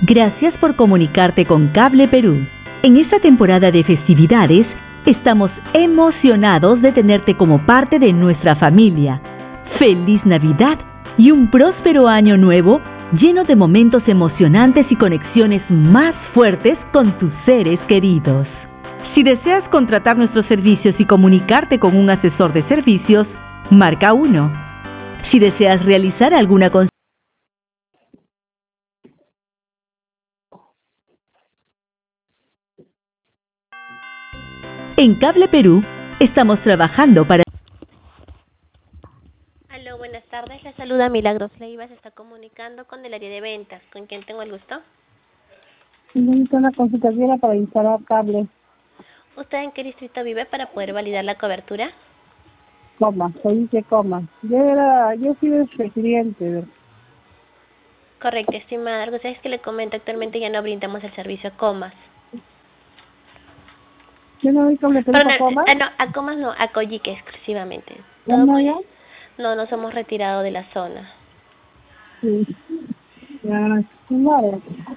Gracias por comunicarte con Cable Perú. En esta temporada de festividades, estamos emocionados de tenerte como parte de nuestra familia. ¡Feliz Navidad y un próspero año nuevo lleno de momentos emocionantes y conexiones más fuertes con tus seres queridos! Si deseas contratar nuestros servicios y comunicarte con un asesor de servicios, marca 1. Si deseas realizar alguna consulta, en Cable Perú estamos trabajando para... Aló, buenas tardes. La saluda Milagros Leiva. Se está comunicando con el área de ventas. ¿Con quién tengo el gusto? Necesito una consulta para instalar cable. ¿Usted en qué distrito vive para poder validar la cobertura? Se dice coma. Yo soy el cliente. Correcto, estimada. Algo es que le comento, actualmente ya no brindamos el servicio a comas. ¿Yo no doy cable Perú para comas? No, a comas no, a Coyique exclusivamente. ¿No ya? No, nos hemos retirado de la zona. Sí. Ya, vale.